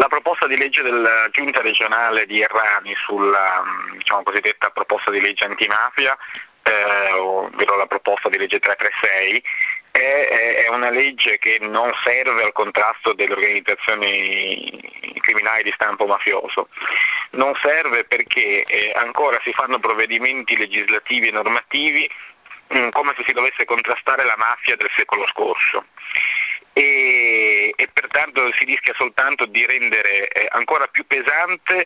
La proposta di legge della Giunta regionale di Errani sulla cosiddetta proposta di legge antimafia, ovvero la proposta di legge 336, è una legge che non serve al contrasto delle organizzazioni criminali di stampo mafioso. Non serve perché ancora si fanno provvedimenti legislativi e normativi come se si dovesse contrastare la mafia del secolo scorso. E pertanto si rischia soltanto di rendere ancora più pesante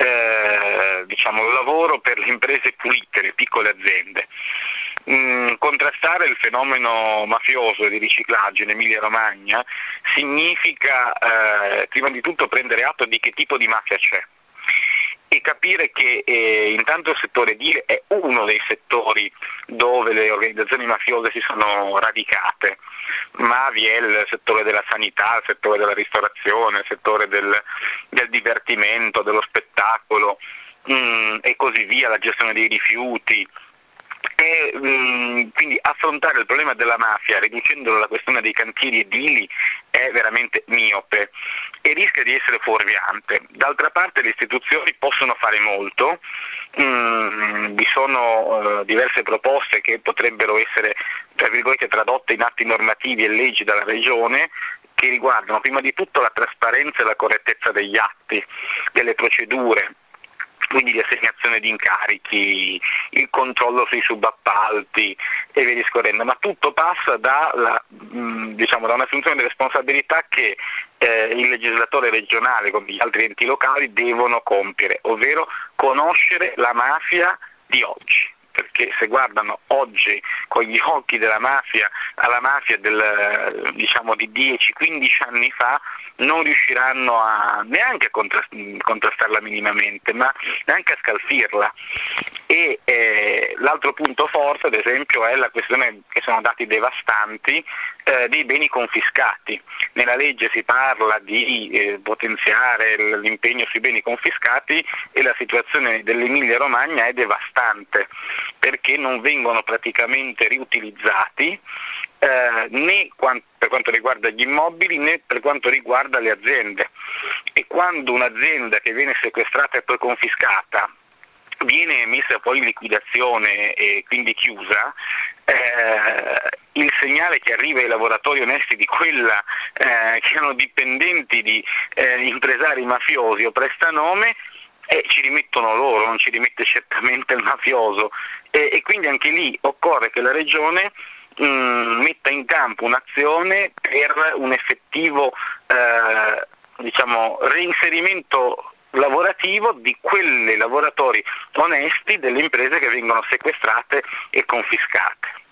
il lavoro per le imprese pulite, le piccole aziende. Contrastare il fenomeno mafioso di riciclaggio in Emilia Romagna significa prima di tutto prendere atto di che tipo di mafia c'è e capire che intanto il settore edile è uno dei settori dove le organizzazioni mafiose si sono radicate, ma vi è il settore della sanità, il settore della ristorazione, il settore del divertimento, dello spettacolo e così via, la gestione dei rifiuti. E quindi affrontare il problema della mafia riducendolo alla questione dei cantieri edili è veramente miope e rischia di essere fuorviante. D'altra parte le istituzioni possono fare molto, vi sono diverse proposte che potrebbero essere tra virgolette tradotte in atti normativi e leggi dalla Regione, che riguardano prima di tutto la trasparenza e la correttezza degli atti, delle procedure, quindi di assegnazione di incarichi, il controllo sui subappalti e via discorrendo, ma tutto passa da un'assunzione di responsabilità che il legislatore regionale con gli altri enti locali devono compiere, ovvero conoscere la mafia di oggi. Perché se guardano oggi con gli occhi della mafia alla mafia di 10-15 anni fa, non riusciranno neanche a contrastarla minimamente, ma neanche a scalfirla. E l'altro punto forte, ad esempio, è la questione che sono dati devastanti dei beni confiscati. Nella legge si parla di potenziare l'impegno sui beni confiscati e la situazione dell'Emilia Romagna è devastante, perché non vengono praticamente riutilizzati né per quanto riguarda gli immobili né per quanto riguarda le aziende. E quando un'azienda che viene sequestrata e poi confiscata viene messa poi in liquidazione e quindi chiusa, il segnale che arriva ai lavoratori onesti di quella che erano dipendenti di impresari mafiosi o prestanome, ci rimettono loro, non ci rimette certamente il mafioso, e quindi anche lì occorre che la Regione metta in campo un'azione per un effettivo reinserimento lavorativo di quei lavoratori onesti delle imprese che vengono sequestrate e confiscate.